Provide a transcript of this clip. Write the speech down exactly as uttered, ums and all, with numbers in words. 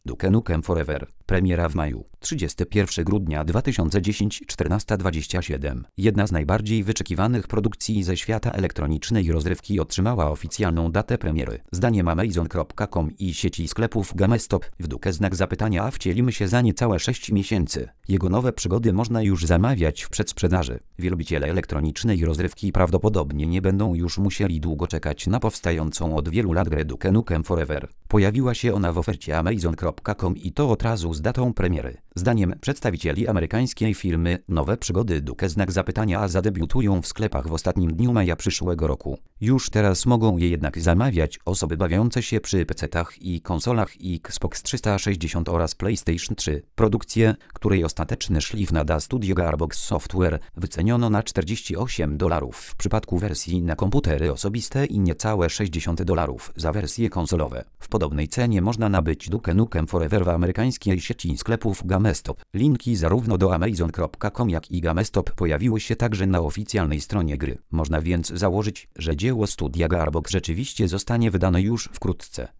Duke Nukem Forever. Premiera w maju. trzydziestego pierwszego grudnia dwa tysiące dziesiątego, czternasta dwadzieścia siedem. Jedna z najbardziej wyczekiwanych produkcji ze świata elektronicznej rozrywki otrzymała oficjalną datę premiery. Zdaniem Amazon kropka com i sieci sklepów GameStop, w Duke znak zapytania a wcielimy się za niecałe sześć miesięcy. Jego nowe przygody można już zamawiać w przedsprzedaży. Wielbiciele elektronicznej rozrywki prawdopodobnie nie będą już musieli długo czekać na powstającą od wielu lat grę Duke Nukem Forever. Pojawiła się ona w ofercie Amazon kropka com i to od razu z datą premiery. Zdaniem przedstawicieli amerykańskiej firmy, nowe przygody Duke znak zapytania a zadebiutują w sklepach w ostatnim dniu maja przyszłego roku. Już teraz mogą je jednak zamawiać osoby bawiące się przy pecetach i konsolach Xbox trzysta sześćdziesiąt oraz PlayStation trzy. Produkcję, której ostateczny szlif nada studio Gearbox Software, wyceniono na czterdzieści osiem dolarów w przypadku wersji na komputery osobiste i niecałe sześćdziesiąt dolarów za wersje konsolowe. W podobnej cenie można nabyć Duke Nukem Forever w amerykańskiej sieci sklepów GameStop. Linki zarówno do Amazon kropka com jak i GameStop pojawiły się także na oficjalnej stronie gry. Można więc założyć, że dzieło studia Gearbox rzeczywiście zostanie wydane już wkrótce.